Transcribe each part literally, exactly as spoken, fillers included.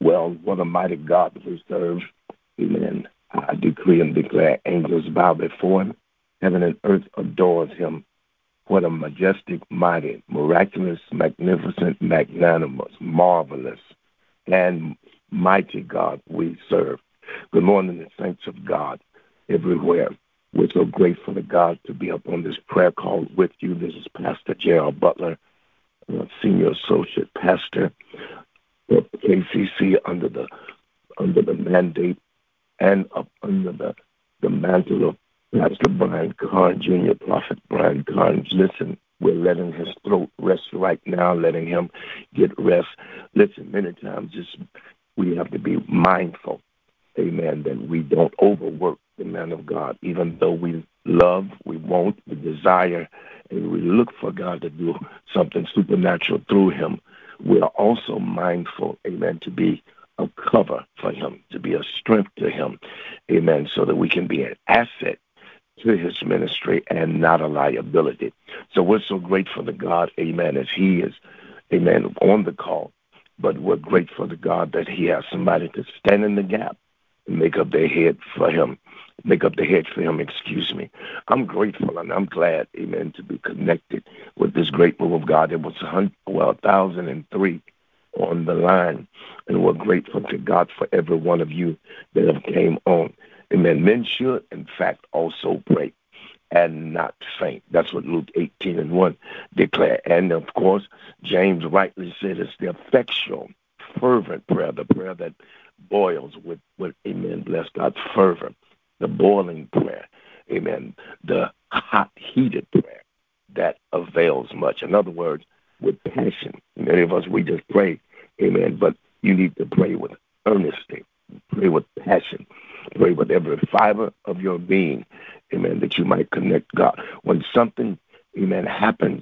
Well, what a mighty God we serve. Amen. I decree and declare angels bow before him. Heaven and earth adores him. What a majestic, mighty, miraculous, magnificent, magnanimous, marvelous, and mighty God we serve. Good morning, the saints of God everywhere. We're so grateful to God to be up on this prayer call with you. This is Pastor Gerald Butler, uh, Senior Associate Pastor of K C C under the under the mandate and up under the, the mantle of Pastor Brian Carn, Junior Prophet Brian Carn. Listen, we're letting his throat rest right now, letting him get rest. Listen, many times just we have to be mindful, amen, that we don't overwork the man of God, even though we love, we want, we desire, and we look for God to do something supernatural through him. We are also mindful, amen, to be a cover for him, to be a strength to him, amen, so that we can be an asset to his ministry and not a liability. So we're so grateful to God, amen, as he is, amen, on the call. But we're grateful to God that he has somebody to stand in the gap and make up their head for him, make up the head for him, excuse me. I'm grateful and I'm glad, amen, to be connected with this great move of God. It was well, one thousand three on the line, and we're grateful to God for every one of you that have came on. Amen. Men should, in fact, also pray and not faint. That's what Luke eighteen and one declare. And, of course, James rightly said it's the effectual, fervent prayer, the prayer that boils with, with amen, bless God, fervor, the boiling prayer, amen, the hot, heated prayer that avails much. In other words, with passion. Many of us, we just pray, amen, but you need to pray with earnestly, pray with passion, pray with every fiber of your being, amen, that you might connect God. When something, amen, happens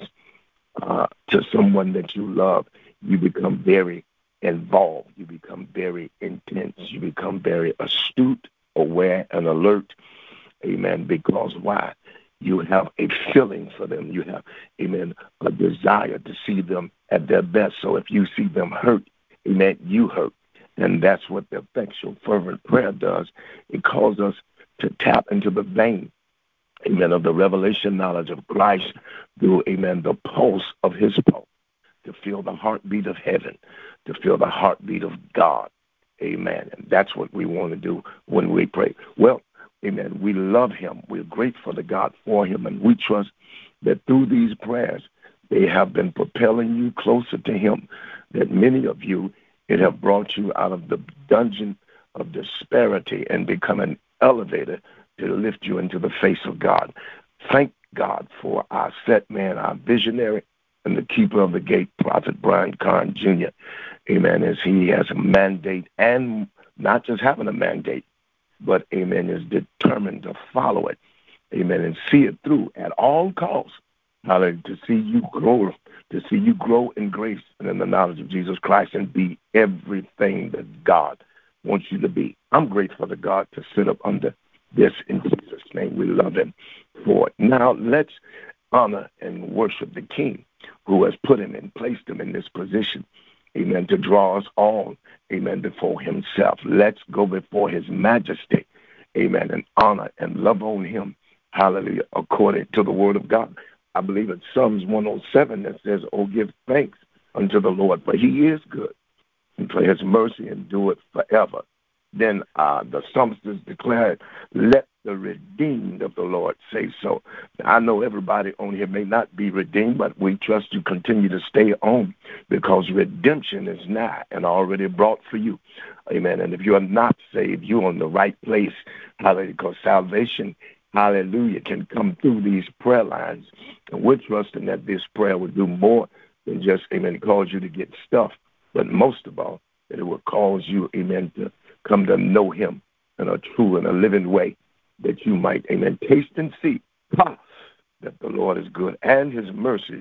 uh, to someone that you love, you become very involved, you become very intense, you become very astute, aware, and alert, amen, because why? You have a feeling for them. You have, amen, a desire to see them at their best. So if you see them hurt, amen, you hurt. And that's what the effectual, fervent prayer does. It calls us to tap into the vein, amen, of the revelation knowledge of Christ through, amen, the pulse of his pulse, to feel the heartbeat of heaven, to feel the heartbeat of God, amen. And that's what we want to do when we pray. Well, amen, we love him. We're grateful to God for him, and we trust that through these prayers, they have been propelling you closer to him, that many of you, it have brought you out of the dungeon of disparity and become an elevator to lift you into the face of God. Thank God for our set man, our visionary, and the keeper of the gate, Prophet Brian Carn, Junior Amen, as he has a mandate, and not just having a mandate, but, amen, is determined to follow it, amen, and see it through at all costs. Hallelujah, to see you grow, to see you grow in grace and in the knowledge of Jesus Christ and be everything that God wants you to be. I'm grateful to God to sit up under this in Jesus' name. We love him for it. Now let's honor and worship the King who has put him and placed him in this position, amen, to draw us all, amen, before himself. Let's go before his majesty, amen, and honor and love on him, hallelujah, according to the word of God. I believe it's Psalms one oh seven that says, oh, give thanks unto the Lord, for he is good, and for his mercy endureth forever. Then uh, the psalmist declared, let the redeemed of the Lord say so. Now, I know everybody on here may not be redeemed, but we trust you continue to stay on, because redemption is nigh and already brought for you. Amen. And if you're not saved, you're on the right place. Hallelujah. Because salvation, hallelujah, can come through these prayer lines. And we're trusting that this prayer will do more than just, amen, cause you to get stuff, but most of all, that it will cause you, amen, to come to know him in a true and a living way, that you might, amen, taste and see ha, that the Lord is good and his mercy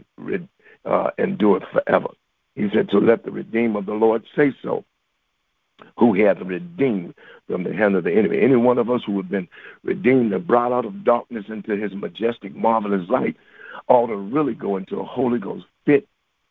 uh, endureth forever. He said, so let the redeemed of the Lord say so, who he hath redeemed from the hand of the enemy. Any one of us who have been redeemed and brought out of darkness into his majestic, marvelous light ought to really go into a Holy Ghost fit,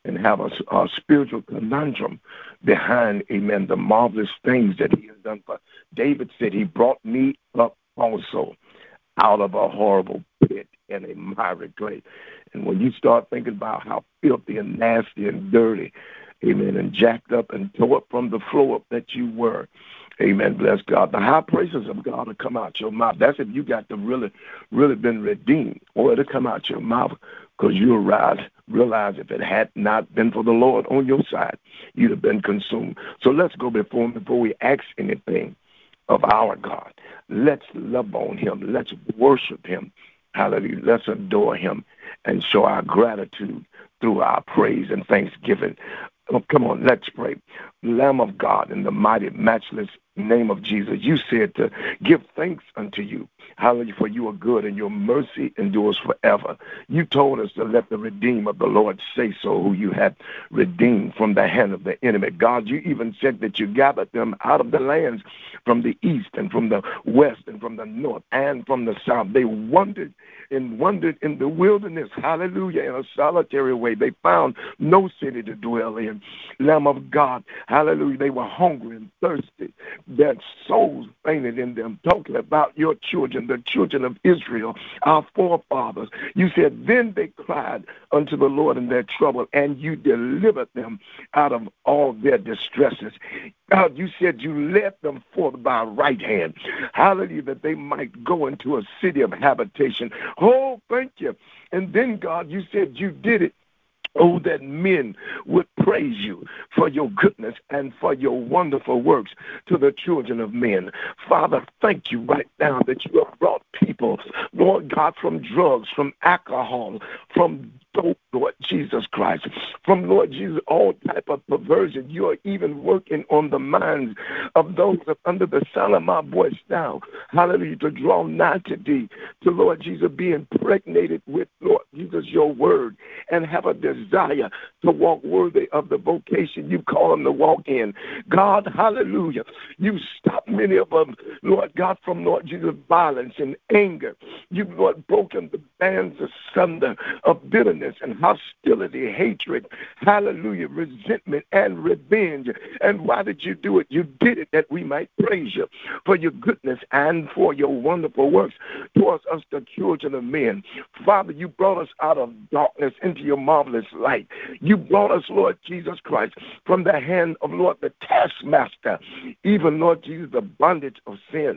and have a, a spiritual conundrum behind, amen, the marvelous things that he has done. For David said, he brought me up also out of a horrible pit and a miry clay. And when you start thinking about how filthy and nasty and dirty, amen, and jacked up and tore up from the floor up that you were, amen, bless God, the high praises of God will come out your mouth. That's if you got to really, really been redeemed, or it'll come out your mouth, because you'll rise, realize if it had not been for the Lord on your side, you'd have been consumed. So let's go before him before we ask anything of our God. Let's love on him. Let's worship him. Hallelujah. Let's adore him and show our gratitude through our praise and thanksgiving. Oh, come on, let's pray. Lamb of God, in the mighty, matchless name of Jesus, you said to give thanks unto you. Hallelujah, for you are good and your mercy endures forever. You told us to let the redeemed of the Lord say so, who you had redeemed from the hand of the enemy. God, you even said that you gathered them out of the lands from the east and from the west and from the north and from the south. They wandered and wandered in the wilderness, hallelujah, in a solitary way. They found no city to dwell in. Lamb of God, hallelujah, they were hungry and thirsty. Their souls fainted in them, talking about your children, the children of Israel, our forefathers. You said, then they cried unto the Lord in their trouble, and you delivered them out of all their distresses. God, you said you led them forth by right hand. Hallelujah, that they might go into a city of habitation. Oh, thank you. And then, God, you said you did it. Oh, that men would praise you for your goodness and for your wonderful works to the children of men. Father, thank you right now that you have brought people, Lord God, from drugs, from alcohol, from dope, Lord Jesus Christ, from, Lord Jesus, all type of perversion. You are even working on the minds of those under the sound of my voice now. Hallelujah, to draw nigh to thee, to, Lord Jesus, be impregnated with, Lord Jesus, your word, and have a desire to walk worthy of the vocation you call them to walk in. God, hallelujah, you stop many of them, Lord God, from, Lord Jesus, violence and anger. You've, Lord, broken the bands asunder of bitterness and hostility, hatred, hallelujah, resentment and revenge. And why did you do it? You did it that we might praise you for your goodness and for your wonderful works towards us, the children of men. Father, you brought us out of darkness into your marvelous light. You brought us, Lord Jesus Christ, from the hand of, Lord, the taskmaster, even, Lord Jesus, the bondage of sin.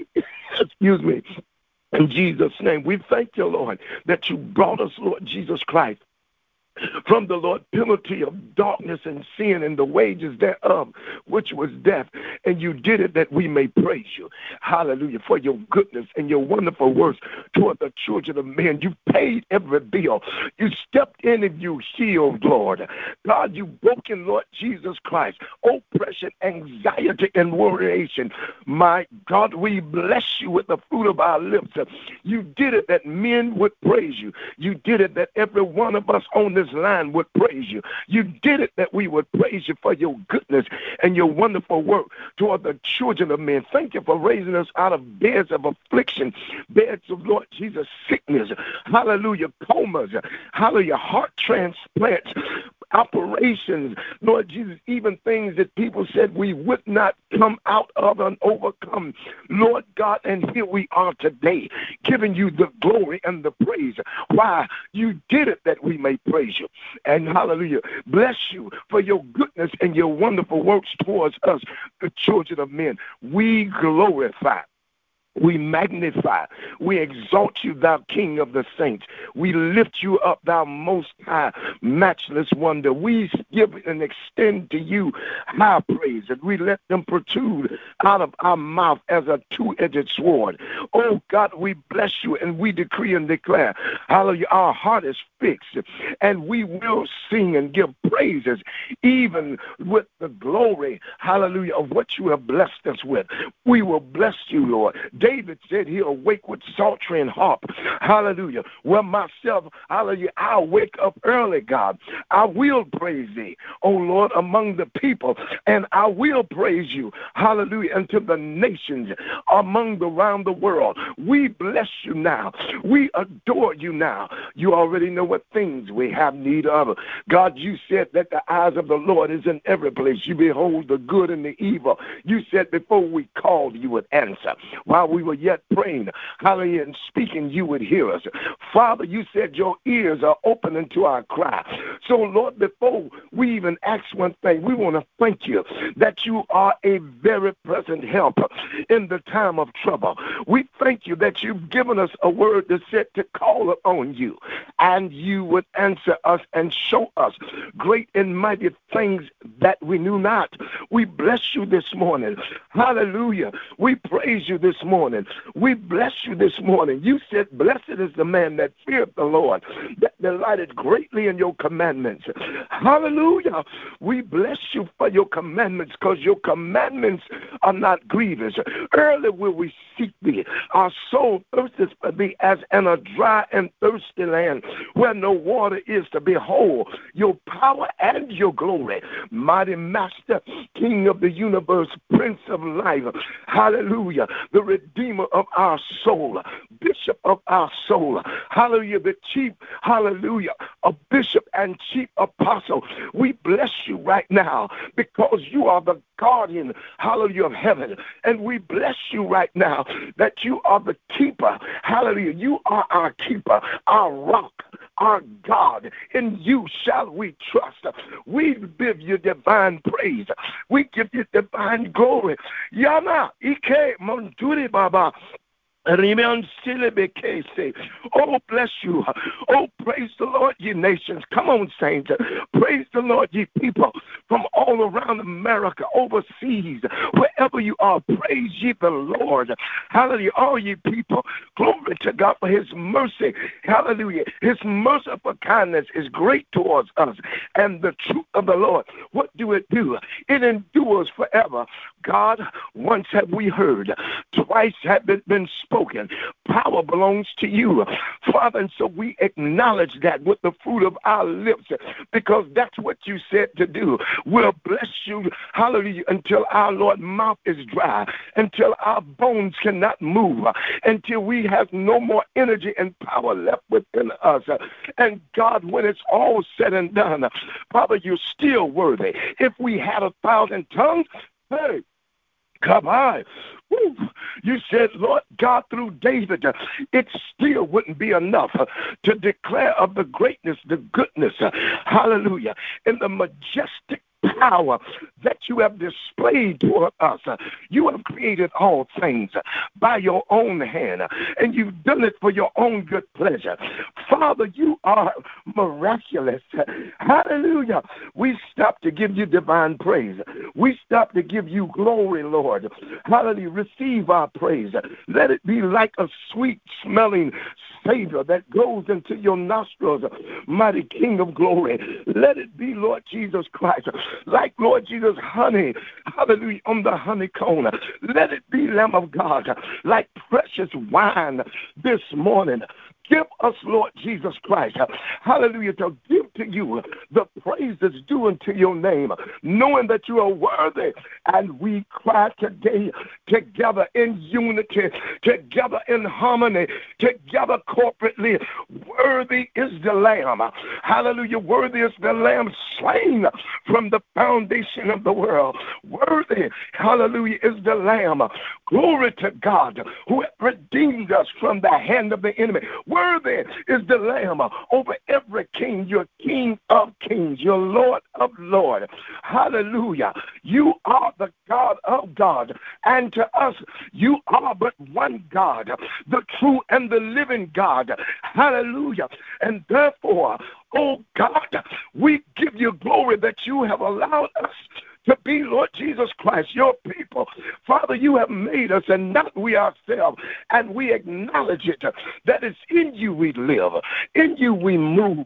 Excuse me. In Jesus' name, we thank you, Lord, that you brought us, Lord Jesus Christ, from the, Lord, penalty of darkness and sin and the wages thereof, which was death. And you did it that we may praise you. Hallelujah, for your goodness and your wonderful works toward the children of men. You paid every bill. You stepped in and you healed, Lord. God, you broken, Lord Jesus Christ, oppression, anxiety, and worryation. My God, we bless you with the fruit of our lips. You did it that men would praise you. You did it that every one of us on this line would praise you. You did it that we would praise you for your goodness and your wonderful work toward the children of men. Thank you for raising us out of beds of affliction, beds of, Lord Jesus, sickness, hallelujah, comas, hallelujah, heart transplants, operations, Lord Jesus, even things that people said we would not come out of and overcome, Lord God, and here we are today, giving you the glory and the praise. Why? You did it that we may praise you. And hallelujah, bless you for your goodness and your wonderful works towards us, the children of men. We glorify. We magnify, we exalt you, thou King of the saints. We lift you up, thou most high, matchless wonder. We give and extend to you high praise, and we let them protrude out of our mouth as a two-edged sword. Oh, God, we bless you, and we decree and declare, hallelujah, our heart is fixed, and we will sing and give praises, even with the glory, hallelujah, of what you have blessed us with. We will bless you, Lord. David said he'll awake with psaltery and harp. Hallelujah. Well, myself, hallelujah, I'll wake up early, God. I will praise thee, O Lord, among the people, and I will praise you, hallelujah, unto the nations among the around the world. We bless you now. We adore you now. You already know what things we have need of. God, you said that the eyes of the Lord is in every place. You behold the good and the evil. You said before we called, you would answer. While we were yet praying, hallelujah, and speaking, you would hear us. Father, you said your ears are open unto our cry. So, Lord, before we even ask one thing, we want to thank you that you are a very present help in the time of trouble. We thank you that you've given us a word that said to call upon you, and you would answer us and show us great and mighty things that we knew not. We bless you this morning. Hallelujah. We praise you this morning. We bless you this morning. You said, blessed is the man that feareth the Lord, that delighted greatly in your commandments. Hallelujah. We bless you for your commandments, because your commandments are not grievous. Early will we seek thee. Our soul thirsteth for thee as in a dry and thirsty land where no water is to behold your power and your glory. Mighty Master, King of the universe, Prince of life. Hallelujah. The Redeemer of our soul, Bishop of our soul. Hallelujah. The chief, hallelujah, a bishop and chief apostle. We bless you right now because you are the guardian, hallelujah, of heaven. And we bless you right now that you are the keeper. Hallelujah. You are our keeper, our rock, our God. In you shall we trust. We give you divine praise. We give you divine glory. Yana Ike Monturi Baba. Oh, bless you. Oh, praise the Lord, ye nations. Come on, saints. Praise the Lord, ye people from all around America, overseas, wherever you are. Praise ye the Lord. Hallelujah. All ye people, glory to God for his mercy. Hallelujah. His merciful kindness is great towards us. And the truth of the Lord, what do it do? It endures forever. God, once have we heard, twice have it been spoken. Power belongs to you, Father, and so we acknowledge that with the fruit of our lips, because that's what you said to do. We'll bless you, hallelujah, until our Lord mouth is dry, until our bones cannot move, until we have no more energy and power left within us. And God, when it's all said and done, Father, you're still worthy. If we had a thousand tongues, hey, come on. Woo. You said, Lord God, through David, uh, it still wouldn't be enough uh, to declare of the greatness, the goodness, uh, hallelujah, and the majestic power that you have displayed toward us. Uh, you have created all things uh, by your own hand, uh, and you've done it for your own good pleasure. Father, you are miraculous. Uh, hallelujah. We stop to give you divine praise. We stop to give you glory, Lord. Hallelujah. Receive our praise. Let it be like a sweet smelling savor that goes into your nostrils, mighty King of glory. Let it be, Lord Jesus Christ, like, Lord Jesus, honey, hallelujah, on the honeycomb. Let it be, Lamb of God, like precious wine this morning. Give us, Lord Jesus Christ, hallelujah, to give to you the praise that's due unto your name, knowing that you are worthy. And we cry today together in unity, together in harmony, together corporately. Worthy is the Lamb. Hallelujah. Worthy is the Lamb slain from the foundation of the world. Worthy, hallelujah, is the Lamb. Glory to God who redeemed us from the hand of the enemy. Worthy is the Lamb over every king. You're King of kings. You're Lord of lords. Hallelujah. You are the God of God. And to us, you are but one God, the true and the living God. Hallelujah. And therefore, oh God, we give you glory that you have allowed us to be, Lord Jesus Christ, your people. Father, you have made us and not we ourselves. And we acknowledge it, that it's in you we live, in you we move,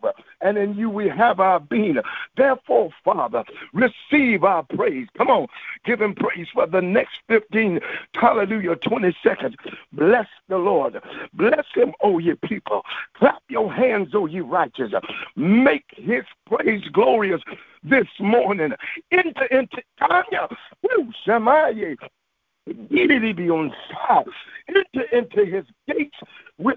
and in you we have our being. Therefore, Father, receive our praise. Come on, give him praise for the next fifteen, hallelujah, twenty seconds. Bless the Lord. Bless him, O ye people. Clap your hands, O ye righteous. Make his praise glorious this morning. Enter into Tanya. Shemaye. Enter into his gates with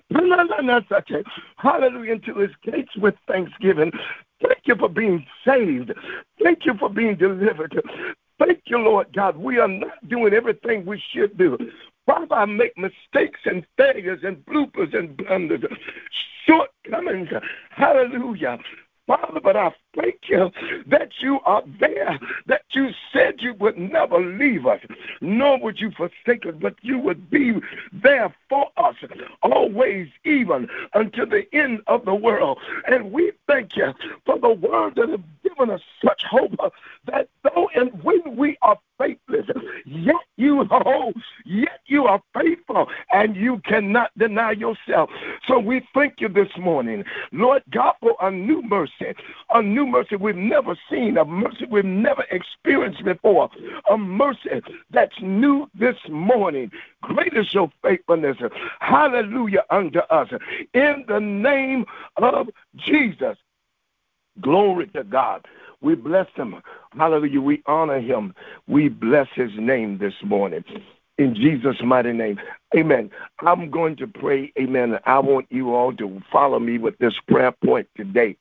hallelujah, into his gates with thanksgiving. Thank you for being saved. Thank you for being delivered. Thank you, Lord God. We are not doing everything we should do. Father, I make mistakes and failures and bloopers and blunders, shortcomings. Hallelujah. Father, but I thank you that you are there, that you said you would never leave us, nor would you forsake us, but you would be there for us, always, even until the end of the world. And we thank you for the word that has given us such hope that though and when we are faithless, yet you are, yet you are faithful, and you cannot deny yourself. So we thank you this morning, Lord God, for a new mercy. A new mercy we've never seen, a mercy we've never experienced before, a mercy that's new this morning. Great is your faithfulness, hallelujah, unto us. In the name of Jesus, glory to God. We bless him, hallelujah, we honor him, we bless his name this morning. In Jesus' mighty name, amen. I'm going to pray, amen. I want you all to follow me with this prayer point today.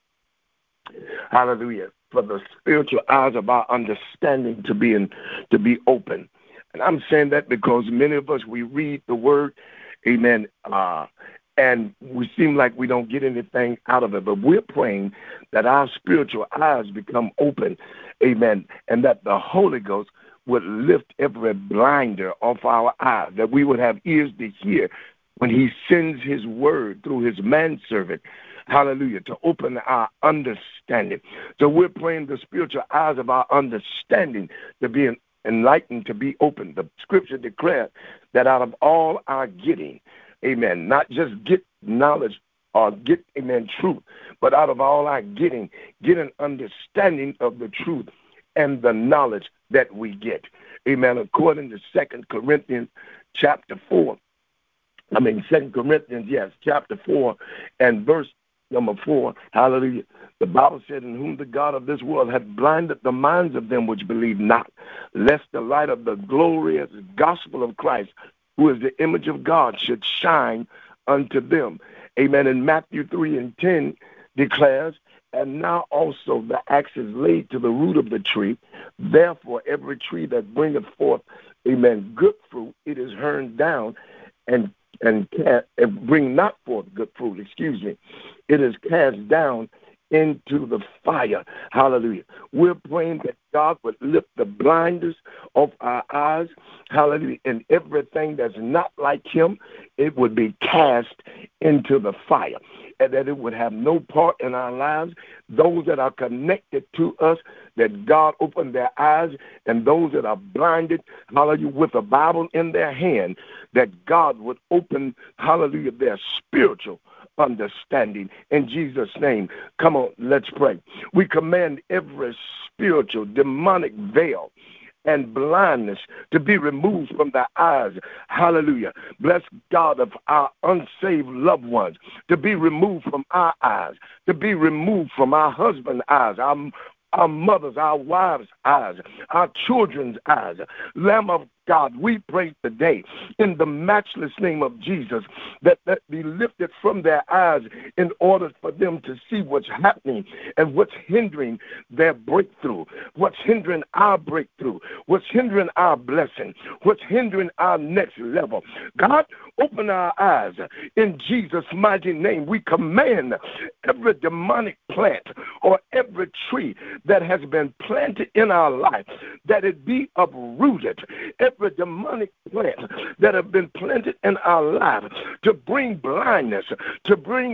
Hallelujah. For the spiritual eyes of our understanding to be in, to be open. And I'm saying that because many of us, we read the word, amen, uh, and we seem like we don't get anything out of it. But we're praying that our spiritual eyes become open, amen, and that the Holy Ghost would lift every blinder off our eyes, that we would have ears to hear when he sends his word through his manservant, hallelujah, to open our understanding. So we're praying the spiritual eyes of our understanding to be enlightened, to be open. The scripture declares that out of all our getting, amen, not just get knowledge or get, amen, truth, but out of all our getting, get an understanding of the truth and the knowledge that we get. Amen. According to Second Corinthians chapter four, I mean, Second Corinthians, yes, chapter four and verse number four, hallelujah. The Bible said, in whom the God of this world hath blinded the minds of them which believe not, lest the light of the glorious gospel of Christ, who is the image of God, should shine unto them. Amen. And Matthew three and ten declares, and now also the axe is laid to the root of the tree. Therefore, every tree that bringeth forth, amen, good fruit, it is hewn down and and, can, and bring not forth good fruit, excuse me, it is cast down into the fire. Hallelujah. We're praying that God would lift the blinders of our eyes. Hallelujah. And everything that's not like him, it would be cast into the fire. And that it would have no part in our lives. Those that are connected to us, that God opened their eyes, and those that are blinded, hallelujah, with a Bible in their hand, that God would open, hallelujah, their spiritual understanding. In Jesus' name, come on, let's pray. We command every spiritual demonic veil and blindness to be removed from their eyes. Hallelujah. Bless God of our unsaved loved ones to be removed from our eyes, to be removed from our husband's eyes, our, our mothers, our wives' eyes, our children's eyes. Lamb of God, we pray today in the matchless name of Jesus that that be lifted from their eyes in order for them to see what's happening and what's hindering their breakthrough, what's hindering our breakthrough, what's hindering our blessing, what's hindering our next level. God, open our eyes in Jesus' mighty name. We command every demonic plant or every tree that has been planted in our life, that it be uprooted. Every demonic plant that have been planted in our life to bring blindness, to bring confusion,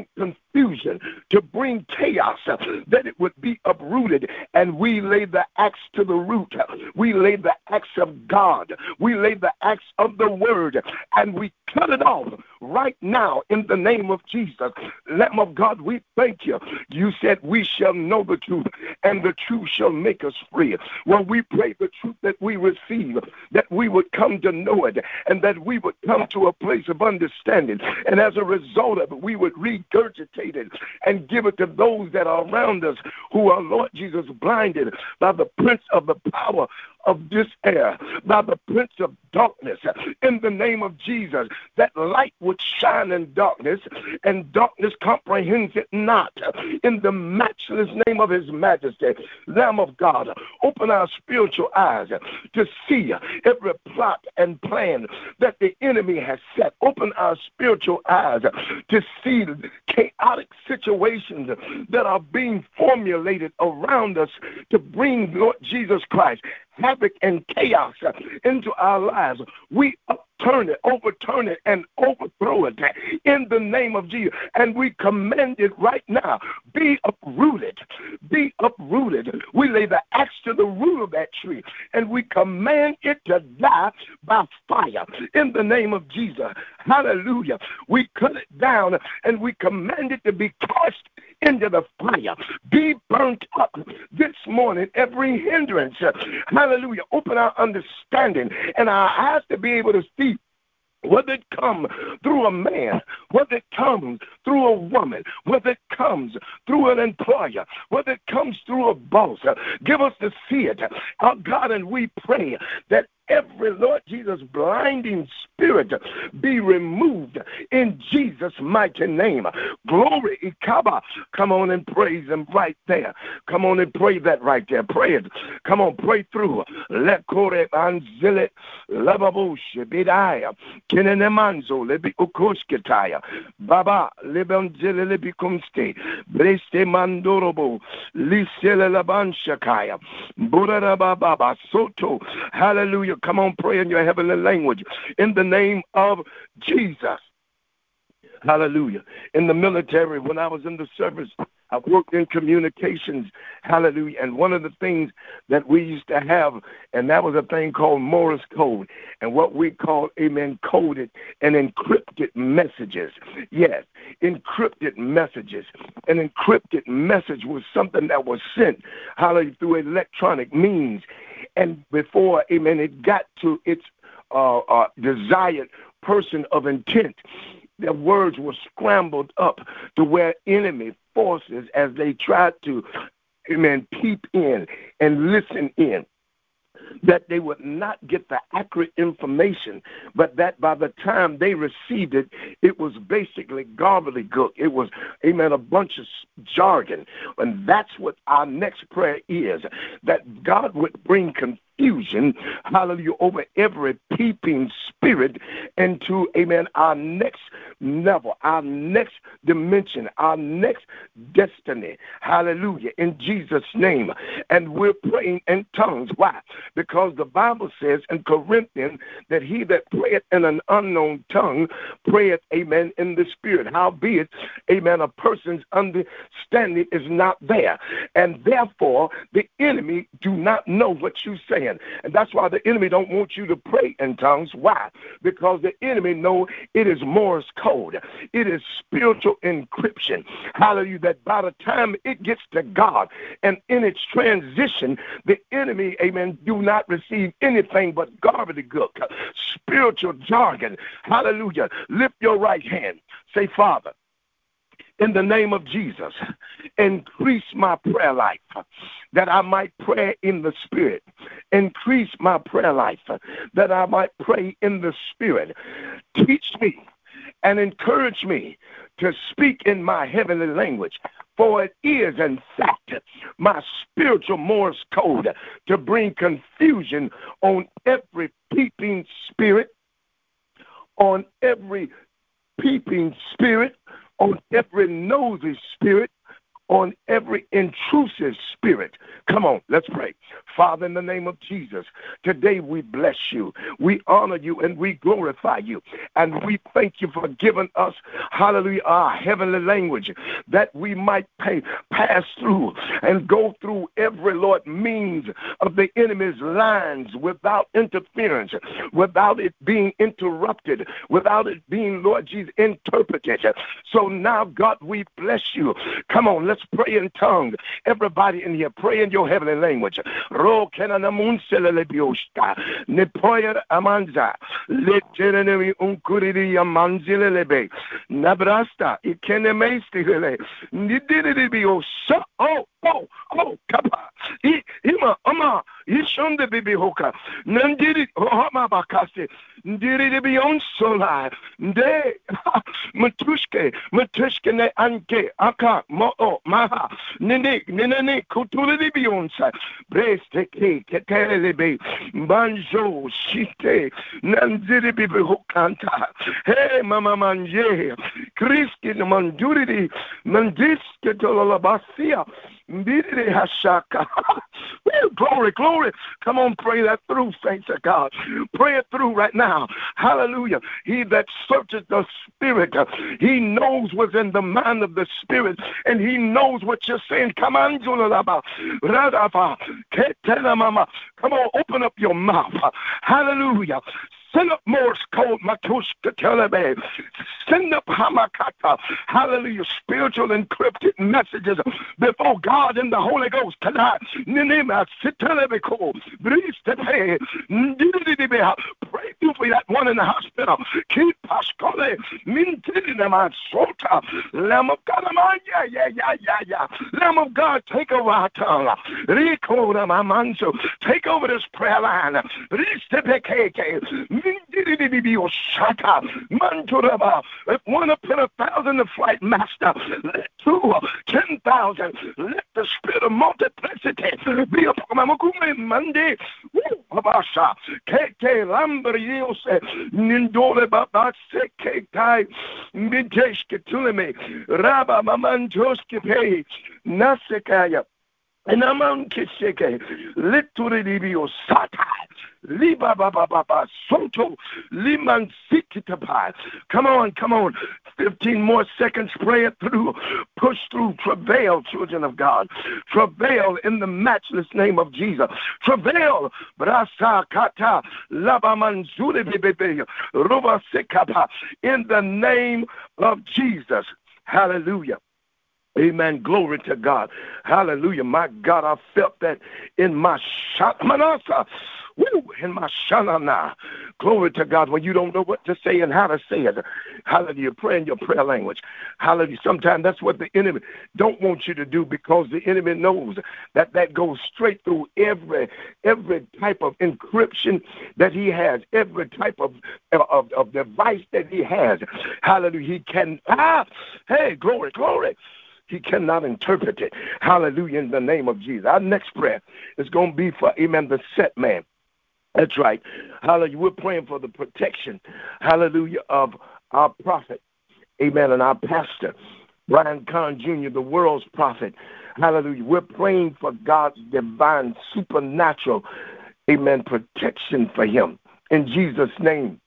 confusion, to bring chaos, uh, that it would be uprooted. And we lay the axe to the root. We lay the axe of God. We lay the axe of the word, and we cut it off right now in the name of Jesus. Lamb of God, we thank you. You said we shall know the truth, and the truth shall make us free. Well, we pray the truth that we receive, that we would come to know it, and that we would come to a place of understanding. And as a result of it, we would regurgitate it and give it to those that are around us who are, Lord Jesus, blinded by the prince of the power of this air, by the prince of darkness. In the name of Jesus, that light would shine in darkness, and darkness comprehends it not. In the matchless name of his majesty, Lamb of God, open our spiritual eyes to see every plot and plan that the enemy has set. Open our spiritual eyes to see the chaotic situations that are being formulated around us to bring Lord Jesus Christ havoc and chaos into our lives. We upturn it, overturn it, and overthrow it in the name of Jesus. And we command it right now, be uprooted, be uprooted. We lay the axe to the root of that tree, and we command it to die by fire in the name of Jesus. Hallelujah. We cut it down, and we command it to be cast into the fire. Be burnt up this morning, every hindrance. Hallelujah. Open our understanding and our eyes to be able to see, whether it comes through a man, whether it comes through a woman, whether it comes through an employer, whether it comes through a boss. Give us to see it, our God, and we pray that every, Lord Jesus, blinding spirit be removed in Jesus' mighty name. Glory, Ikaba. Come on and praise him right there. Come on and pray that right there. Pray it. Come on, pray through. Lekore anzile lababu shibidaya. Kinenemanzo lebi ukosketaya. Baba lebanzile lebi kumste. Breste mandorobo. Lisele labanshakaya. Burara baba soto. Hallelujah. Come on, pray in your heavenly language. In the name of Jesus. Hallelujah. In the military, when I was in the service, I worked in communications. Hallelujah. And one of the things that we used to have, and that was a thing called Morse code, and what we call, amen, coded and encrypted messages. Yes, encrypted messages. An encrypted message was something that was sent, hallelujah, through electronic means. And before, amen, it got to its uh, uh, desired person of intent, their words were scrambled up to where enemy forces, as they tried to, amen, peep in and listen in, that they would not get the accurate information, but that by the time they received it, it was basically gobbledygook. It was, amen, a bunch of jargon. And that's what our next prayer is, that God would bring confusion, hallelujah, over every peeping spirit into, amen, our next level, our next dimension, our next destiny. Hallelujah, in Jesus' name. And we're praying in tongues. Why? Because the Bible says in Corinthians that he that prayeth in an unknown tongue prayeth, amen, in the spirit. Howbeit, amen, a person's understanding is not there. And therefore, the enemy do not know what you're saying. And that's why the enemy don't want you to pray in tongues. Why? Because the enemy know it is Morse code. It is spiritual encryption. Hallelujah. That by the time it gets to God and in its transition, the enemy, amen, do not receive anything but gobbledygook, spiritual jargon. Hallelujah. Lift your right hand. Say, Father, in the name of Jesus, increase my prayer life, that I might pray in the Spirit. Increase my prayer life, that I might pray in the Spirit. Teach me and encourage me to speak in my heavenly language, for it is, in fact, my spiritual Morse code to bring confusion on every peeping spirit, on every peeping spirit, on every nosy spirit, on every intrusive spirit. Come on, let's pray. Father, in the name of Jesus, today we bless you, we honor you, and we glorify you. And we thank you for giving us, hallelujah, our heavenly language, that we might pay, pass through and go through every, Lord, means of the enemy's lines without interference, without it being interrupted, without it being, Lord Jesus, interpreted. So now, God, we bless you. Come on, let's pray in tongues. Everybody in here, pray in your heavenly language. Ro kenanamunselele bioshka, nepoyer amanza, letenemi unkuriri amanzilelebe, nabrasta, ikenemestilele, nidiri biosha, oh, oh, oh, kapa, I, ima, ama, ishonde bibi hoka, nandiri, hama bakase, ndiri bionsola, nde, matushke, matushke ne anke, aka, mo, oh, maha, nene, nene, kutuli bionsa, breste ke, ketelebe, banjo, shite, nandiri bibi hokanta, hey, mama manje, kriski manduri, mandiske tolalabasia, mbiri hashaka. Glory, glory. Come on, pray that through, saints of God. Pray it through right now. Hallelujah. He that searches the spirit, he knows what's in the mind of the spirit, and he knows what you're saying. Come on, come on, open up your mouth. Hallelujah. Send up Morse code, Matushka Telebe. Send up Hamakata. Hallelujah. Spiritual encrypted messages before God and the Holy Ghost tonight. Ninema Sitelebeko. Bristepe. Pray through for that one in the hospital. Keep Pascale. Mintinama Sota. Lamb of God. Yeah, yeah, yeah, yeah, yeah. Lamb of God, take over our tongue. Rico Mamanso. Take over this prayer line. Ristepeke. If one upon a thousand, the flight master, let two, ten thousand, let the spirit of multiplicity be upon Monday. Abasha, Keke, Lambrios, Nindole Baba, Sekai, Mideshke Tuleme, Rabba Mamantoske Pay, Nasekaya. And I'm on Kisheke, literally Sata, Liba Baba Baba, Soto, Liman Sikitapai. Come on, come on. fifteen more seconds, pray it through. Push through, travail, children of God. Travail in the matchless name of Jesus. Travail, Brasa Kata, Labamanzuri Bebe, Ruba Sekapa, in the name of Jesus. Hallelujah. Amen. Glory to God. Hallelujah. My God, I felt that in my shot. Manasa. Woo, in my shanana. Glory to God. When you don't know what to say and how to say it. Hallelujah. Pray in your prayer language. Hallelujah. Sometimes that's what the enemy don't want you to do, because the enemy knows that that goes straight through every every type of encryption that he has, every type of of, of device that he has. Hallelujah. He can, ah, hey, glory, glory. He cannot interpret it. Hallelujah, in the name of Jesus. Our next prayer is going to be for, amen, the set man. That's right. Hallelujah. We're praying for the protection, hallelujah, of our prophet, amen, and our pastor, Brian Kahn Junior, the world's prophet. Hallelujah. We're praying for God's divine, supernatural, amen, protection for him. In Jesus' name.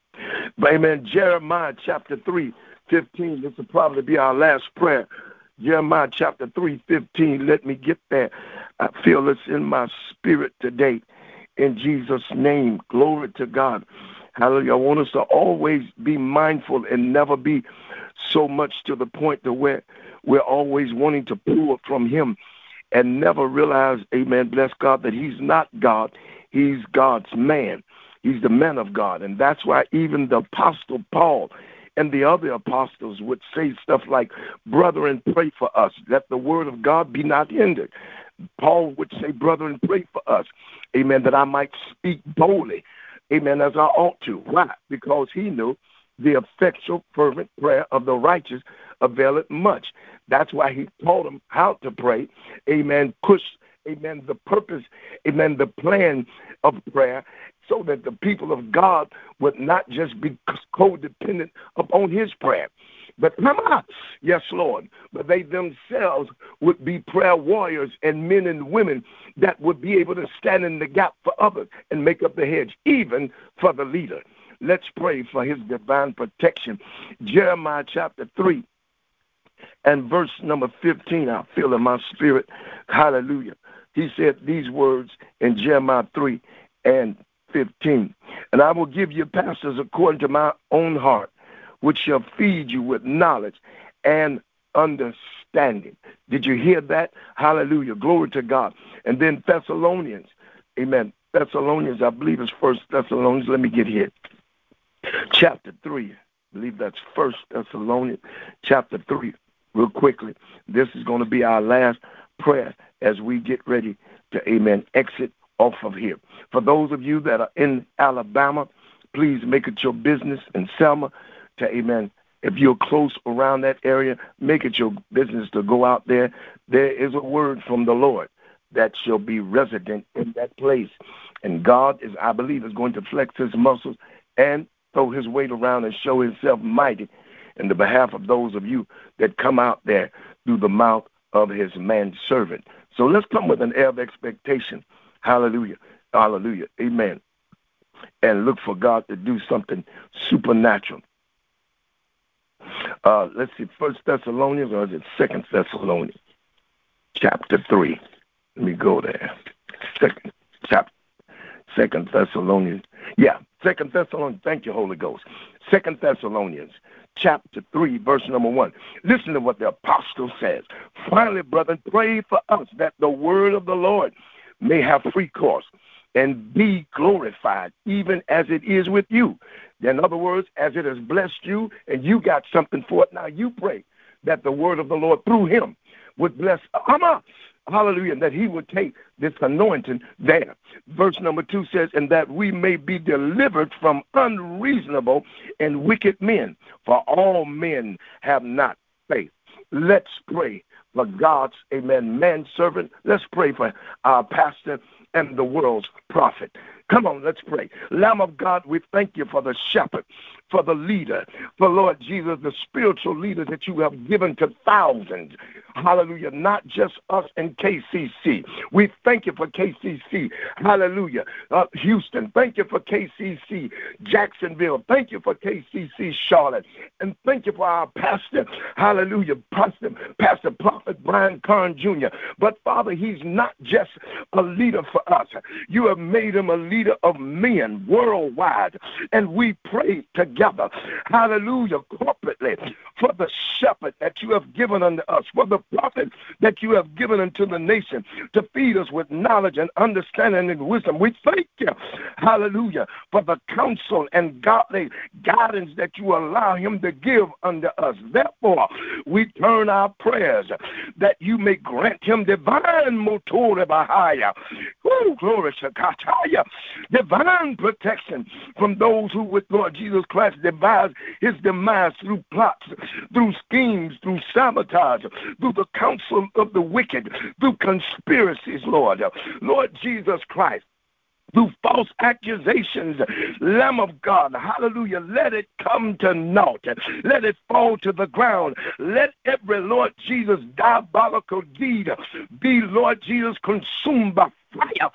Amen. Jeremiah chapter three, fifteen. This will probably be our last prayer. Jeremiah chapter three, fifteen. Let me get there. I feel this in my spirit today. In Jesus' name, glory to God. Hallelujah. I want us to always be mindful and never be so much to the point to where we're always wanting to pull from him and never realize, amen, bless God, that he's not God. He's God's man. He's the man of God. And that's why even the Apostle Paul and the other apostles would say stuff like, brethren, pray for us, that the word of God be not hindered. Paul would say, brethren, pray for us, amen, that I might speak boldly, amen, as I ought to. Why? Because he knew the effectual, fervent prayer of the righteous availeth much. That's why he taught them how to pray, amen, push, amen, the purpose, amen, the plan of prayer, so that the people of God would not just be codependent upon his prayer. But come on, yes, Lord. But they themselves would be prayer warriors and men and women that would be able to stand in the gap for others and make up the hedge, even for the leader. Let's pray for his divine protection. Jeremiah chapter three and verse number fifteen, I feel in my spirit. Hallelujah. He said these words in Jeremiah three and fifteen. And I will give you pastors according to my own heart, which shall feed you with knowledge and understanding. Did you hear that? Hallelujah. Glory to God. And then Thessalonians. Amen. Thessalonians, I believe it's First Thessalonians. Let me get here. Chapter three. I believe that's First Thessalonians chapter three. Real quickly. This is going to be our last prayer as we get ready to, amen, exit off of here. For those of you that are in Alabama, please make it your business in Selma to, amen, if you're close around that area, make it your business to go out there. There is a word from the Lord that shall be resident in that place. And God is, I believe, is going to flex his muscles and throw his weight around and show himself mighty in the behalf of those of you that come out there through the mouth of his manservant. So let's come with an air of expectation. Hallelujah. Hallelujah. Amen. And look for God to do something supernatural. Uh, let's see, First Thessalonians, or is it Second Thessalonians? Chapter three. Let me go there. Second chapter. Second Thessalonians. Yeah, Second Thessalonians. Thank you, Holy Ghost. Second Thessalonians, chapter three, verse number one. Listen to what the apostle says. Finally, brethren, pray for us that the word of the Lord may have free course and be glorified, even as it is with you. In other words, as it has blessed you and you got something for it, now you pray that the word of the Lord through him would bless us. Hallelujah, that he would take this anointing there. Verse number two says, and that we may be delivered from unreasonable and wicked men, for all men have not faith. Let's pray for God's, amen, manservant. Let's pray for our pastor and the world's prophet. Come on, let's pray. Lamb of God, we thank you for the shepherd, for the leader, for Lord Jesus, the spiritual leader that you have given to thousands. Hallelujah. Not just us in K C C. We thank you for K C C. Hallelujah. Uh, Houston. Thank you for K C C. Jacksonville. Thank you for K C C Charlotte. And thank you for our pastor. Hallelujah. Pastor, Pastor Prophet Brian Carn Junior But Father, he's not just a leader for us. You have made him a leader of men worldwide. And we pray together. Hallelujah. Corporately for the shepherd that you have given unto us, for the prophet that you have given unto the nation to feed us with knowledge and understanding and wisdom. We thank you, hallelujah, for the counsel and godly guidance that you allow him to give unto us. Therefore, we turn our prayers that you may grant him divine motor bahaya. Oh, glory to God. Divine protection from those who with Lord Jesus Christ devise his demise through plots, through schemes, through sabotage, through the counsel of the wicked, through conspiracies, Lord. Lord Jesus Christ, through false accusations, Lamb of God, hallelujah, let it come to naught. Let it fall to the ground. Let every, Lord Jesus, diabolical deed be, Lord Jesus, consumed by fire.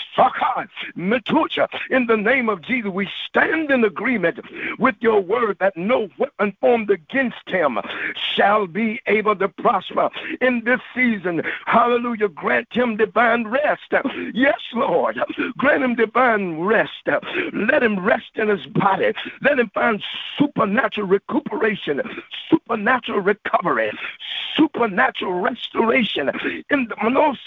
In the name of Jesus, we stand in agreement with your word that no weapon formed against him shall be able to prosper in this season. Hallelujah. Grant him divine rest. Yes, Lord. Grant him divine rest. Let him rest in his body. Let him find supernatural recuperation, supernatural recovery, supernatural restoration in the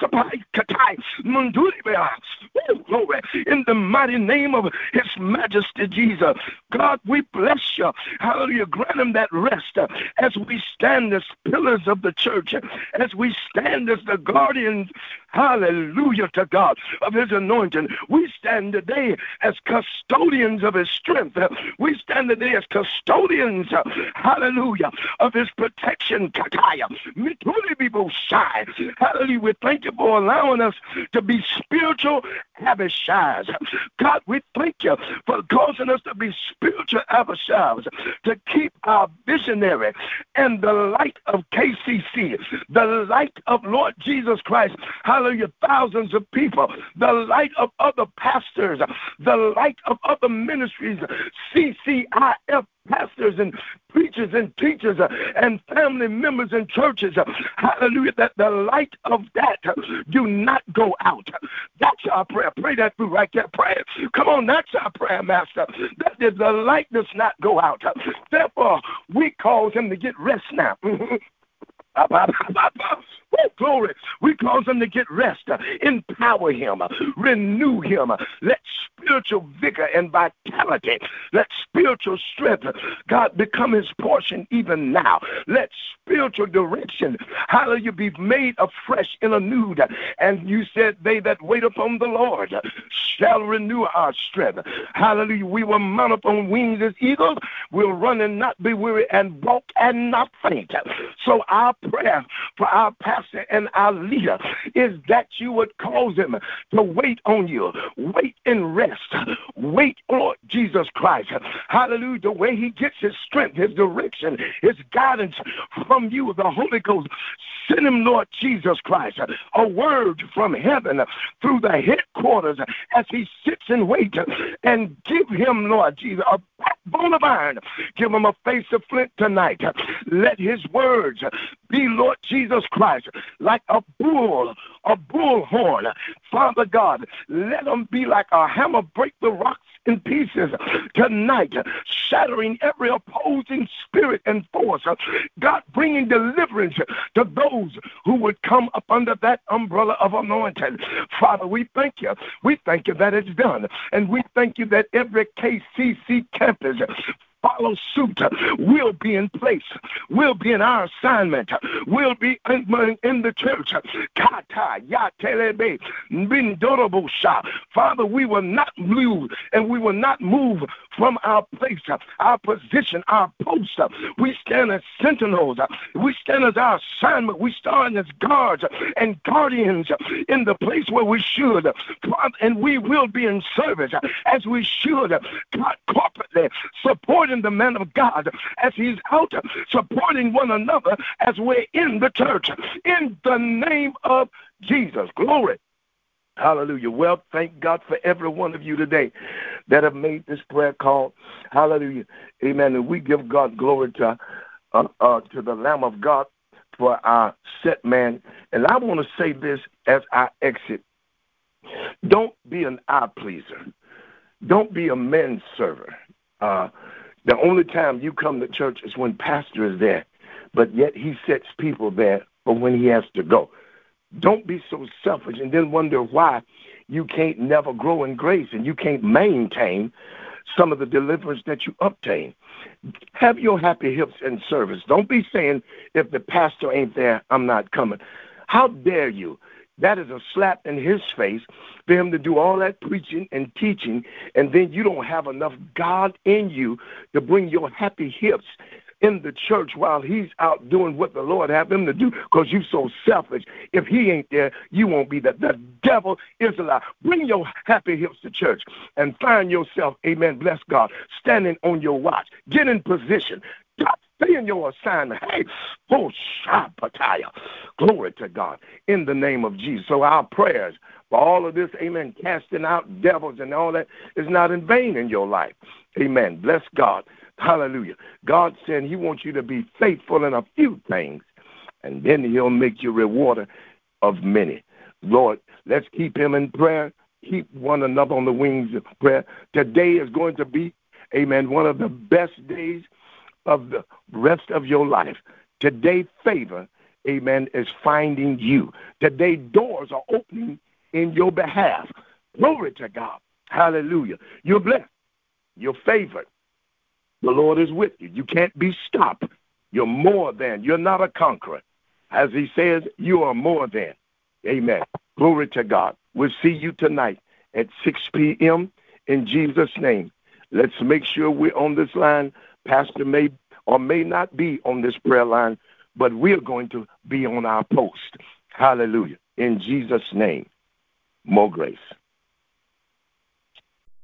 in the mighty name of his majesty Jesus. God, we bless you. Hallelujah. Grant him that rest as we stand as pillars of the church, as we stand as the guardians, hallelujah to God, of his anointing. We stand today as custodians of his strength. We stand today as custodians, hallelujah, of his protection. Kataya. Hallelujah. We thank you for allowing us to be spiritual Abishais. God, we thank you for causing us to be spiritual Abishais, to keep our visionary and the light of K C C, the light of Lord Jesus Christ, hallelujah, thousands of people, the light of other pastors, the light of other ministries, C C I F pastors and preachers and teachers uh, and family members and churches, uh, hallelujah, that the light of that uh, do not go out. That's our prayer. Pray that through right there. Pray it. Come on, that's our prayer, Master. That is the light does not go out. Therefore, we cause him to get rest now. Oh, glory. We cause him to get rest. Empower him. Renew him. Let spiritual vigor and vitality, let spiritual strength, God, become his portion even now. Let spiritual direction, hallelujah, be made afresh and anew. And you said, they that wait upon the Lord shall renew our strength. Hallelujah. We will mount up on wings as eagles. We'll run and not be weary and walk and not faint. So our prayer for our pastor and our leader is that you would cause him to wait on you, wait in rest, wait, Lord Jesus Christ. Hallelujah. The way he gets his strength, his direction, his guidance from you, the Holy Ghost. Send him, Lord Jesus Christ, a word from heaven through the headquarters as he sits and waits, and give him, Lord Jesus, a backbone of iron. Give him a face of flint tonight. Let his words be, Lord Jesus Christ, like a bull, a bullhorn. Father God, let them be like a hammer, break the rocks in pieces tonight, shattering every opposing spirit and force. God, bringing deliverance to those who would come up under that umbrella of anointing. Father, we thank you. We thank you that it's done. And we thank you that every K C C campus follow suit. We'll be in place. We'll be in our assignment. We'll be in, in the church. Father, we will not move, and we will not move from our place, our position, our post. We stand as sentinels. We stand as our assignment. We stand as guards and guardians in the place where we should. And we will be in service as we should, God, corporately supporting the man of God as he's out supporting one another as we're in the church. In the name of Jesus. Glory. Hallelujah. Well, thank God for every one of you today that have made this prayer call. Hallelujah. Amen. And we give God glory to, uh, uh, to the Lamb of God for our set man. And I want to say this as I exit. Don't be an eye pleaser. Don't be a man server. Uh, the only time you come to church is when pastor is there, but yet he sets people there for when he has to go. Don't be so selfish and then wonder why you can't never grow in grace and you can't maintain some of the deliverance that you obtain. Have your happy hips in service. Don't be saying, if the pastor ain't there, I'm not coming. How dare you? That is a slap in his face for him to do all that preaching and teaching, and then you don't have enough God in you to bring your happy hips in the church while he's out doing what the Lord have him to do, because you're so selfish. If he ain't there, you won't be there. The devil is a lie. Bring your happy hips to church and find yourself, amen, bless God, standing on your watch. Get in position. God, stay in your assignment. Hey, oh, Shabbataya. Glory to God in the name of Jesus. So our prayers for all of this, amen, casting out devils and all that is not in vain in your life. Amen. Bless God. Hallelujah. God said he wants you to be faithful in a few things, and then he'll make you rewarder of many. Lord, let's keep him in prayer. Keep one another on the wings of prayer. Today is going to be, amen, one of the best days of the rest of your life. Today, favor, amen, is finding you. Today, doors are opening in your behalf. Glory to God. Hallelujah. You're blessed. You're favored. The Lord is with you. You can't be stopped. You're more than. You're not a conqueror. As he says, you are more than. Amen. Glory to God. We'll see you tonight at six p.m. in Jesus' name. Let's make sure we're on this line. Pastor may or may not be on this prayer line, but we're going to be on our post. Hallelujah. In Jesus' name, more grace.